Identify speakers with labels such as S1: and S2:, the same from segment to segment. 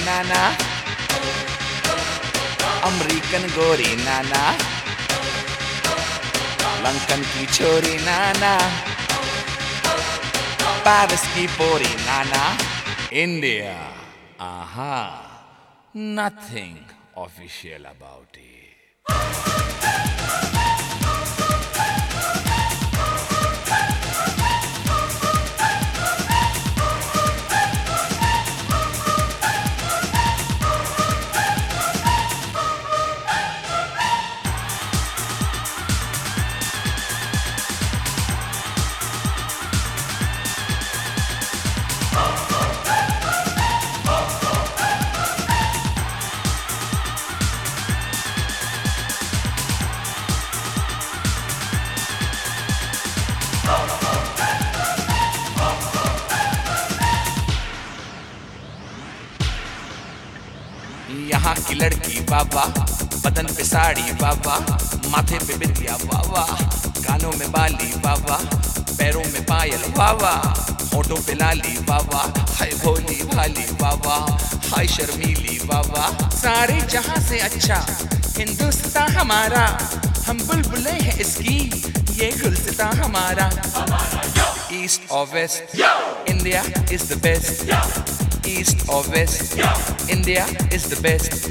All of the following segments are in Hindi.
S1: नाना, अमेरिकन गोरी नाना, लंकन की छोरी नाना, पेरिस की पोरी नाना, India, aha, nothing official about it. यहाँ की लड़की बाबा, बदन पे साड़ी बाबा, माथे पे बिंदिया बाबा, कानों में बाली बाबा, पैरों में पायल बाबा, होठों पे लाली बाबा, हाय भोली भाली बाबा, हाय शर्मीली बाबा। सारे जहां से अच्छा हिंदुस्तान हमारा, हम बुलबुलें हैं इसकी, ये गुलसितां हमारा। ईस्ट और west, India is the best. East or west, India is the best.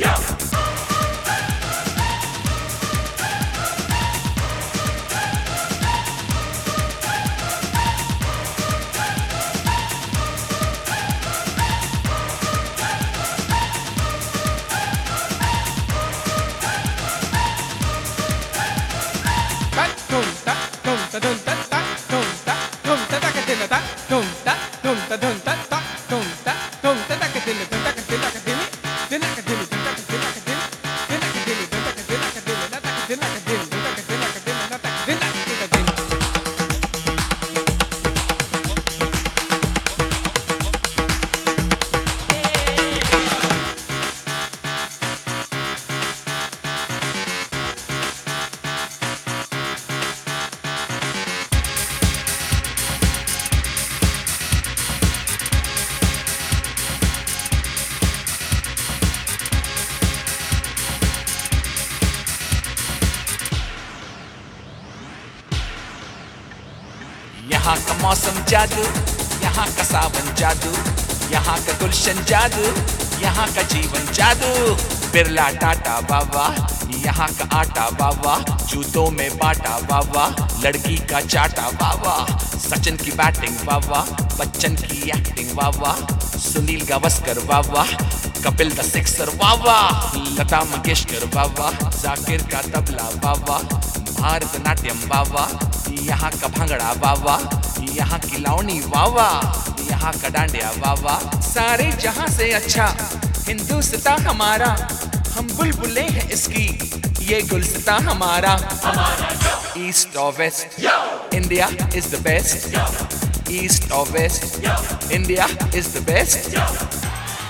S1: यहाँ का मौसम जादू, यहाँ का सावन जादू, यहाँ का गुलशन जादू, यहाँ का जीवन जादू। बिरला टाटा बाबा, यहाँ का आटा बाबा, जूतों में बाटा बाबा, लड़की का चाटा बाबा, सचिन की बैटिंग बाबा, बच्चन की एक्टिंग बाबा, सुनील गावस्कर बाबा, कपिल द सिक्सर बाबा, लता मंगेशकर बाबा, जाकिर का तबला बाबा, भारतनाट्यम बाबा, यहाँ का भंगड़ा बाबा, यहाँ की लावनी बाबा, यहाँ का डांडिया बाबा। सारे जहां से अच्छा हिंदुस्तान हमारा, हम बुलबुलें हैं इसकी, ये गुलसितां हमारा। ईस्ट और west, India is the best. East और west, India is the best.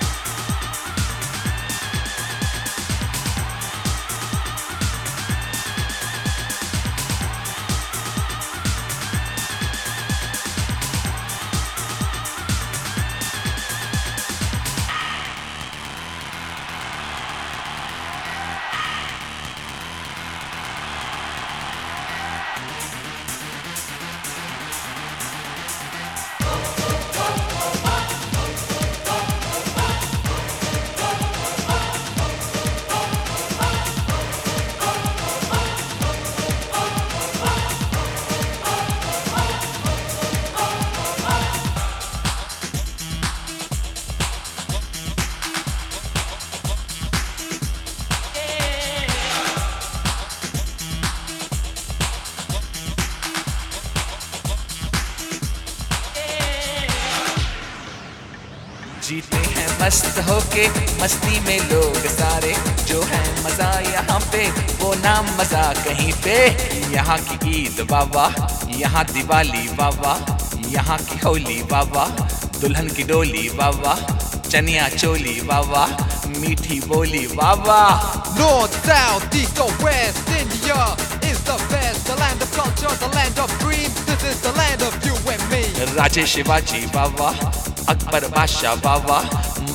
S1: जीते हैं मस्त होके मस्ती में लोग सारे, जो है मजा यहाँ पे वो नाम मजा कहीं पे। यहाँ की ईद बाबा, यहाँ दिवाली बाबा, यहाँ की होली बाबा, दुल्हन की डोली बाबा, चनिया चोली बाबा, मीठी बोली बाबा।
S2: North, south, east or west, India is the best. The land of culture, the land of dreams. This is the land of you and me.
S1: राजे शिवाजी बाबा, अकबर बादशाह बाबा,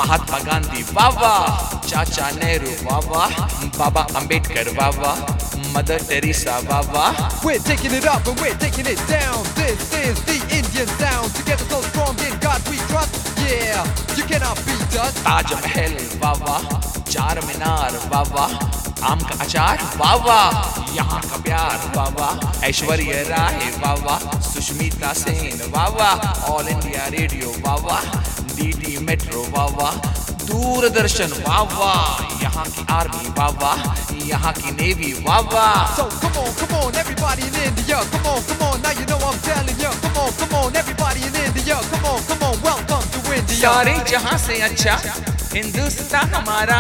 S1: महात्मा गांधी वाह वाह, चाचा नेहरू वाह वाह, बाबा अंबेडकर वाह वाह, मदर टेरेसा वाह वाह.
S2: We're taking it up and we're taking it down. This is the Indian sound. Together so strong, in God we trust. Yeah, you cannot beat us.
S1: Taj Mahal वाह वाह, चार मीनार वाह वाह, आम का अचार वाह वाह, यहाँ का प्यार वाह वाह, ऐश्वर्या राय वाह वाह, सुष्मिता सेन वाह वाह, ऑल इंडिया रेडियो वाह वाह, डीडी मेट्रो वाह वाह, दूरदर्शन वाह वाह, यहाँ की आर्मी वाह वाह, यहाँ की नेवी वाह वाह.
S2: So come on, everybody in India. Come on, now you know I'm telling you. Come on, everybody in India. Come on, welcome to India.
S1: सारे जहाँ से अच्छा हिंदुस्तान हमारा,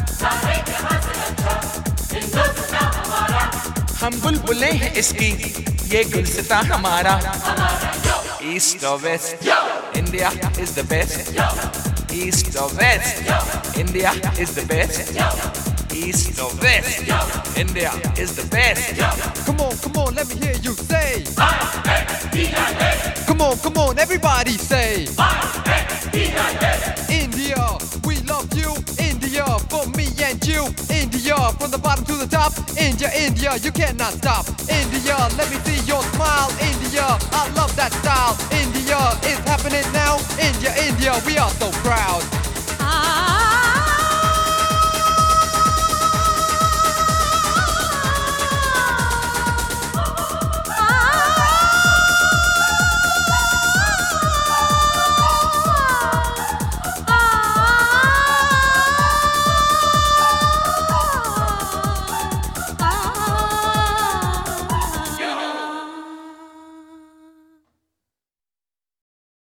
S1: हम बुलबुलें हैं इसकी, ये गुलसिता हमारा. East or West, India is the best. East or West, India is the best. East or West, India is the best.
S2: Come on, let me hear you say. Come on, everybody say. India, we love you. India, for me and you. India, from the bottom to the top. India, you cannot stop. India, let me see your smile. India, I love that style. India is happening now. India, we are so proud.